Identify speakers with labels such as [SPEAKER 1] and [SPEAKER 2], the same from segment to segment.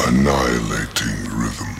[SPEAKER 1] Annihilating rhythm.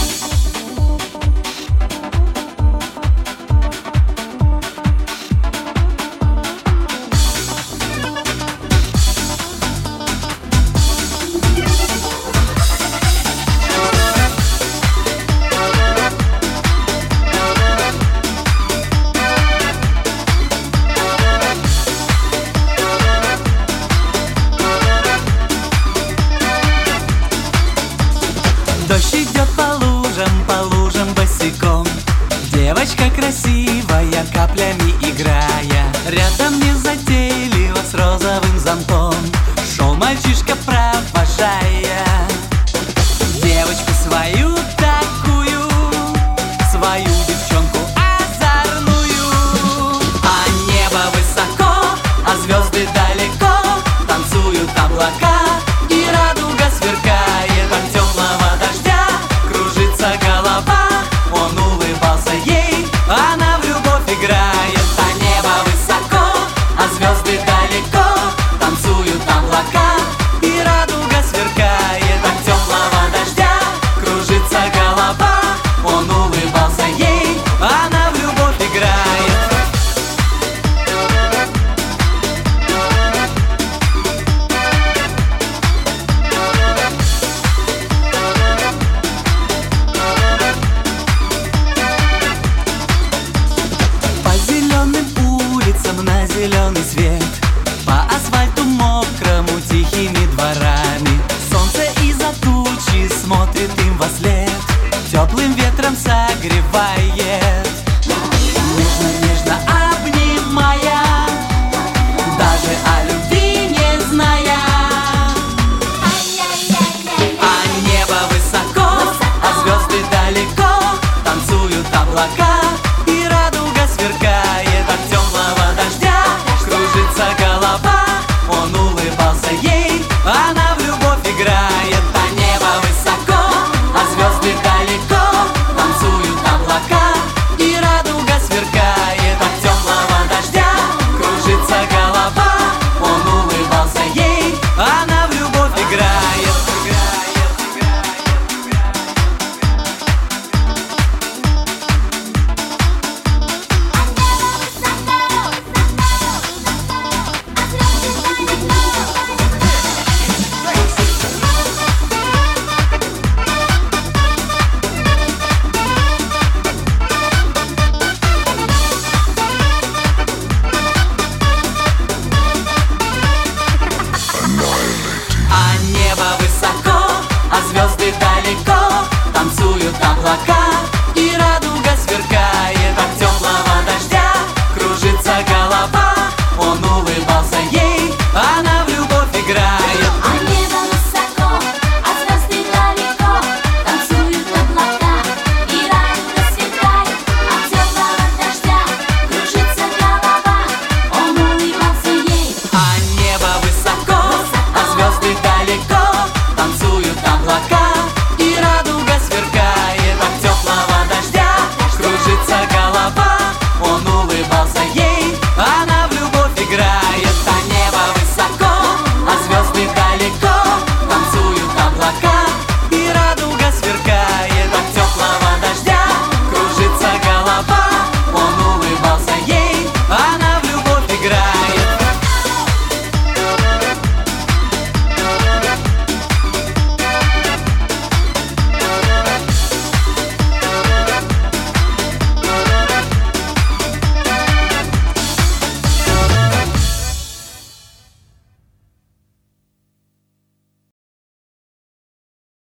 [SPEAKER 2] Дождь идет по лужам босиком. Девочка красивая, каплями играя. Рядом незатейливо с розовым зонтом шел мальчишка, провожая девочку свою такую, свою девчонку озорную. А небо высоко, а звезды далеко, танцуют облака, и радуга сверкает от темного дождя. Кружится голова, он улыбался ей, она в любовь играет. А небо высоко, а звезды далеко, танцуют облака, и радуга сверкает от темного дождя. Кружится голова, он улыбался ей, она в любовь играет. По зеленым улицам на зеленый свет, по асфальту мокрому тихими дворами. Солнце из-за тучи смотрит им во след, теплым ветром согревает, нежно-нежно обнимая, даже о любви не зная. А небо высоко, а звезды далеко, танцуют облака, и радуга сверкает от темного дождя. Кружится голова, он улыбался ей, она в любовь играет. А небо высоко, а звезды далеко, танцуют облака, и радуга сверкает от темного дождя. Кружится голова, он улыбался ей, она в любовь играет. А небо высоко, а звезды далеко, танцуют облака,